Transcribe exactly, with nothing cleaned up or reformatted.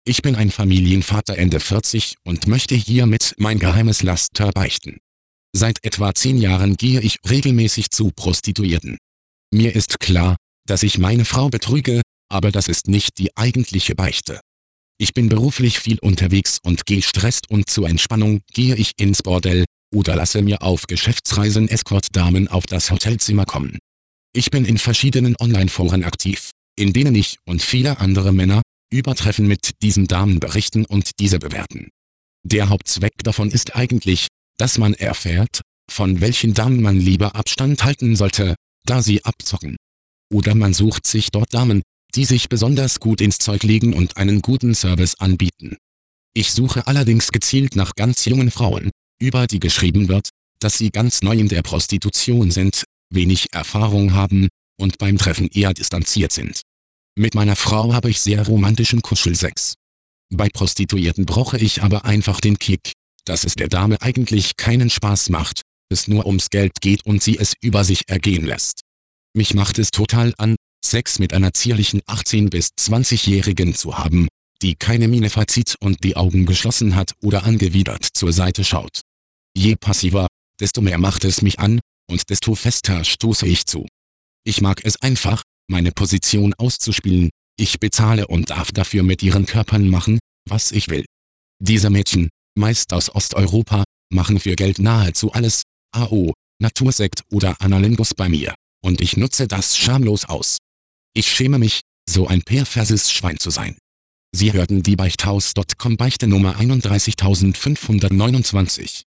Ich bin ein Familienvater Ende vierzig und möchte hiermit mein geheimes Laster beichten. Seit etwa zehn Jahren gehe ich regelmäßig zu Prostituierten. Mir ist klar, dass ich meine Frau betrüge, aber das ist nicht die eigentliche Beichte. Ich bin beruflich viel unterwegs und gestresst und zur Entspannung gehe ich ins Bordell oder lasse mir auf Geschäftsreisen Escortdamen auf das Hotelzimmer kommen. Ich bin in verschiedenen Online-Foren aktiv, in denen ich und viele andere Männer über Treffen mit diesen Damen berichten und diese bewerten. Der Hauptzweck davon ist eigentlich, dass man erfährt, von welchen Damen man lieber Abstand halten sollte, da sie abzocken. Oder man sucht sich dort Damen, die sich besonders gut ins Zeug legen und einen guten Service anbieten. Ich suche allerdings gezielt nach ganz jungen Frauen, über die geschrieben wird, dass sie ganz neu in der Prostitution sind, wenig Erfahrung haben und beim Treffen eher distanziert sind. Mit meiner Frau habe ich sehr romantischen Kuschelsex. Bei Prostituierten brauche ich aber einfach den Kick, dass es der Dame eigentlich keinen Spaß macht, es nur ums Geld geht und sie es über sich ergehen lässt. Mich macht es total an, Sex mit einer zierlichen achtzehn- bis zwanzigjährigen zu haben, die keine Miene verzieht und die Augen geschlossen hat oder angewidert zur Seite schaut. Je passiver, desto mehr macht es mich an, und desto fester stoße ich zu. Ich mag es einfach, meine Position auszuspielen, ich bezahle und darf dafür mit ihren Körpern machen, was ich will. Diese Mädchen, meist aus Osteuropa, machen für Geld nahezu alles, A O, Natursekt oder Analingus bei mir, und ich nutze das schamlos aus. Ich schäme mich, so ein perverses Schwein zu sein. Sie hörten die Beichthaus Punkt com Beichte Nummer einunddreißigtausendfünfhundertneunundzwanzig.